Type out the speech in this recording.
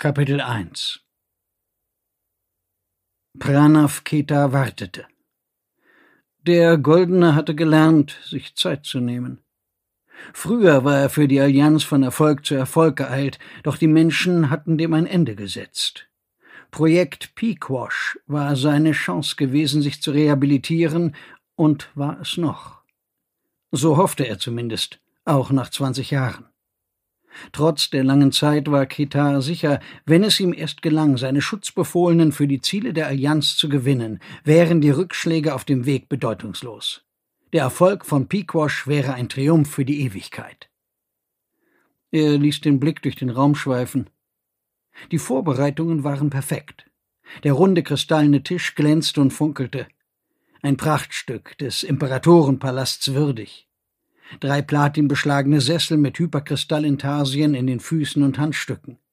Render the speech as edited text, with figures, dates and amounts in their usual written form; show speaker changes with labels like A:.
A: Kapitel 1 Pranav Kheta wartete. Der Goldene hatte gelernt, sich Zeit zu nehmen. Früher war er für die Allianz von Erfolg zu Erfolg geeilt, doch die Menschen hatten dem ein Ende gesetzt. Projekt Pequosh war seine Chance gewesen, sich zu rehabilitieren, und war es noch. So hoffte er zumindest, auch nach 20 Jahren. Trotz der langen Zeit war Kheta sicher, wenn es ihm erst gelang, seine Schutzbefohlenen für die Ziele der Allianz zu gewinnen, wären die Rückschläge auf dem Weg bedeutungslos. Der Erfolg von Pequosh wäre ein Triumph für die Ewigkeit. Er ließ den Blick durch den Raum schweifen. Die Vorbereitungen waren perfekt. Der runde kristallene Tisch glänzte und funkelte. Ein Prachtstück des Imperatorenpalasts würdig. 3 platinbeschlagene Sessel mit Hyperkristallintarsien in den Füßen und Handstücken.